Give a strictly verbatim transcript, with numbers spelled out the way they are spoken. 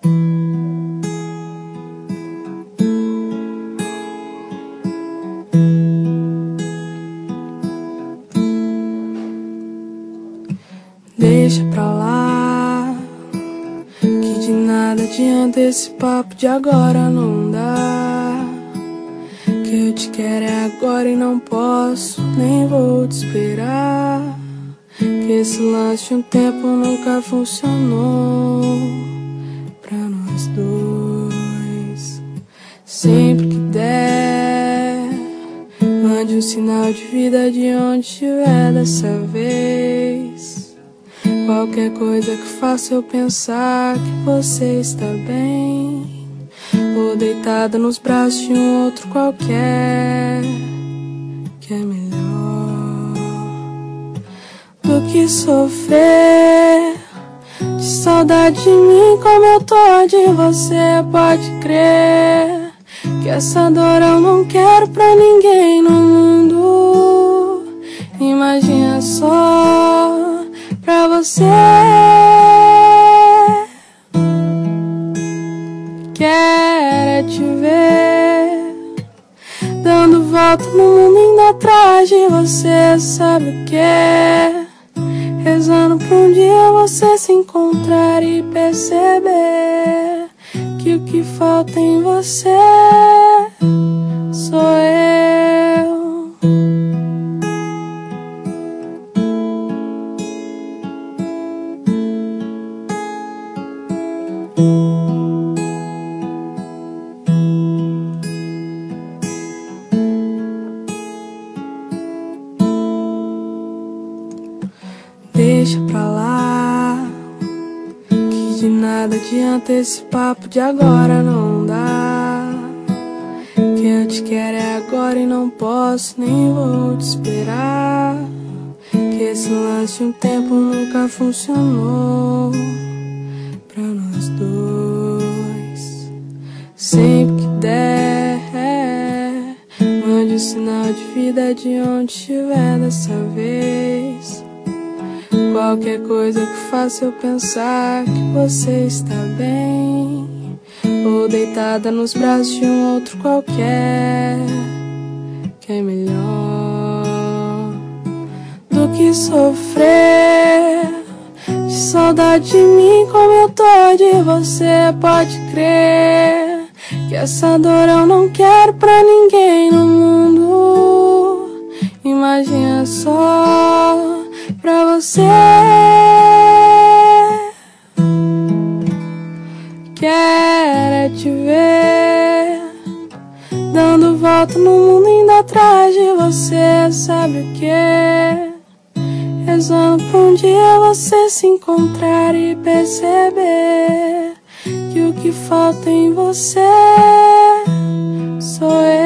Deixa pra lá, que de nada adianta esse papo de agora não dá. Que eu te quero é agora e não posso, nem vou te esperar. Que esse lance de um tempo nunca funcionou pra nós dois. Sempre que der, mande um sinal de vida de onde estiver dessa vez. Qualquer coisa que faça eu pensar que você está bem, ou deitada nos braços de um outro qualquer, que é melhor do que sofrer de saudade de mim como eu tô de você. Pode crer que essa dor eu não quero pra ninguém no mundo. Imagina só pra você. Quero é te ver dando volta no mundo indo atrás de você. Sabe o que é? Rezando pra um dia você se encontrar e perceber que o que falta em você sou eu. Deixa pra lá, que de nada adianta esse papo de agora não dá. Que eu te quero é agora e não posso, nem vou te esperar. Que esse lance de um tempo nunca funcionou pra nós dois. Sempre que der, mande um sinal de vida de onde estiver dessa vez. Qualquer coisa que faça eu pensar que você está bem, ou deitada nos braços de um outro qualquer, que é melhor do que sofrer de saudade de mim como eu tô de você. Pode crer que essa dor eu não quero pra ninguém no mundo. Imagina só pra você. Quero é te ver dando volta no mundo indo atrás de você. Sabe o que é? Rezando pra um dia você se encontrar e perceber que o que falta em você sou eu.